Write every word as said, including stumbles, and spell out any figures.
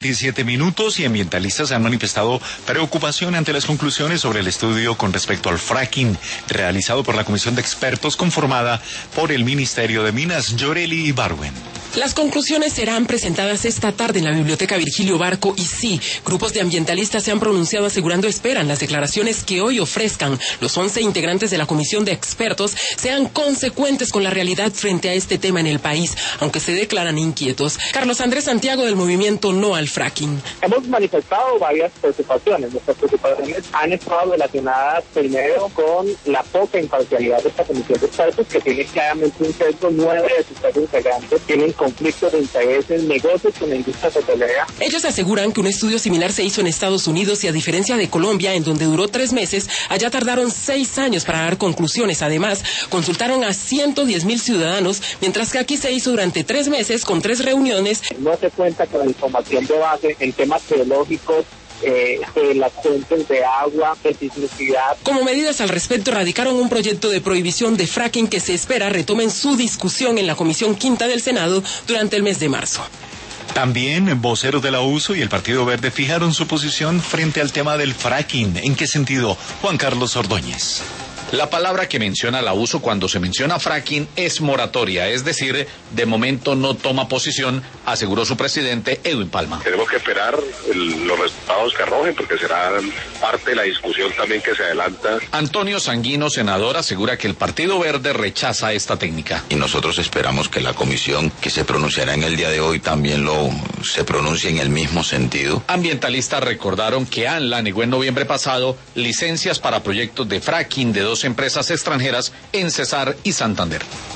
diecisiete minutos y ambientalistas han manifestado preocupación ante las conclusiones sobre el estudio con respecto al fracking realizado por la comisión de expertos conformada por el Ministerio de Minas. Yoreli Ibarwen. Las conclusiones serán presentadas esta tarde en la Biblioteca Virgilio Barco y sí, grupos de ambientalistas se han pronunciado asegurando esperan las declaraciones que hoy ofrezcan los once integrantes de la comisión de expertos sean consecuentes con la realidad frente a este tema en el país, aunque se declaran inquietos. Carlos Andrés Santiago del movimiento No al Fracking. Hemos manifestado varias preocupaciones. Nuestras preocupaciones han estado relacionadas primero con la poca imparcialidad de esta comisión de expertos, que tiene claramente un sesgo. Nueve de sus tres integrantes tienen conflictos de intereses, negocios con la industria petrolera. Ellos aseguran que un estudio similar se hizo en Estados Unidos y a diferencia de Colombia, en donde duró tres meses, allá tardaron seis años para dar conclusiones. Además, consultaron a ciento diez mil ciudadanos, mientras que aquí se hizo durante tres meses con tres reuniones. No se cuenta con la información de base en temas geológicos, Eh, de las fuentes de agua, de sismicidad. Como medidas al respecto, radicaron un proyecto de prohibición de fracking que se espera retomen su discusión en la Comisión Quinta del Senado durante el mes de marzo. También voceros de la U S O y el Partido Verde fijaron su posición frente al tema del fracking. ¿En qué sentido? Juan Carlos Ordóñez. La palabra que menciona la U S O cuando se menciona fracking es moratoria, es decir, de momento no toma posición, aseguró su presidente Edwin Palma. Tenemos que esperar el, los resultados que arrojen, porque será parte de la discusión también que se adelanta. Antonio Sanguino, senador, asegura que el Partido Verde rechaza esta técnica. Y nosotros esperamos que la comisión que se pronunciará en el día de hoy también lo se pronuncie en el mismo sentido. Ambientalistas recordaron que ANLA negó en noviembre pasado licencias para proyectos de fracking de dos empresas extranjeras en Cesar y Santander.